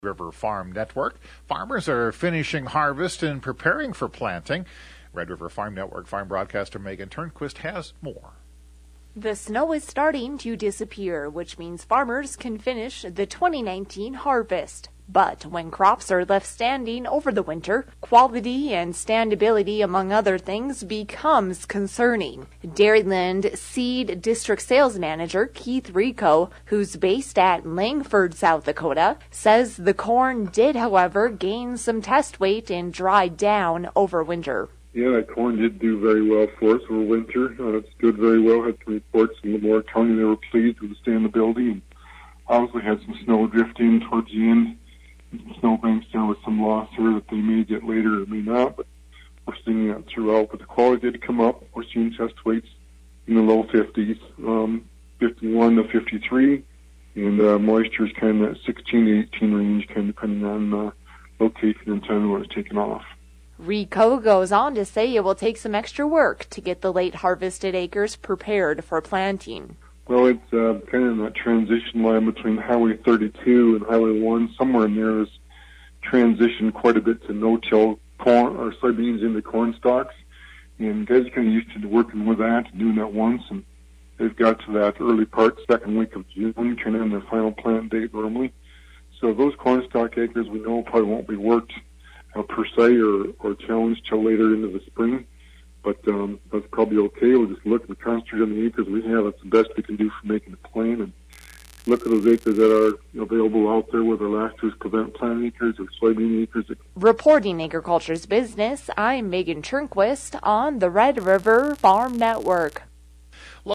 River Farm Network. Farmers are finishing harvest and preparing for planting. Red River Farm Network farm broadcaster Megan Turnquist has more. The snow is starting to disappear, which means farmers can finish the 2019 harvest. But when crops are left standing over the winter, quality and standability, among other things, becomes concerning. Dairyland Seed District Sales Manager Keith Rico, who's based at Langford, South Dakota, says the corn did, however, gain some test weight and dried down over winter. Yeah, that corn did do very well for us over winter. It stood very well. Had some reports from Lemoore County. They were pleased with the standability, and obviously had some snow drifting towards the end. Snowbanks there with some loss here that they may get later or may not, but we're seeing that throughout. But the quality did come up. We're seeing test weights in the low 50s, 51 to 53, and moisture is kind of that 16 to 18 range, kind of depending on location and time when it's taken off. Rico goes on to say it will take some extra work to get the late harvested acres prepared for planting. Well, it's kind of in that transition line between Highway 32 and Highway 1. Somewhere in there is transitioned quite a bit to no-till corn or soybeans into corn stalks. And guys are kind of used to working with that and doing that once. And they've got to that early part, second week of June, kind of in their final plant date normally. So those corn stalk acres we know probably won't be worked per se or challenged till later into the spring. But that's probably okay. We'll just look and concentrate on the acres we have. That's the best we can do for making a plan. And look at those acres that are available out there, whether last year's prevent plant acres or soybean acres. Reporting Agriculture's Business, I'm Megan Turnquist on the Red River Farm Network.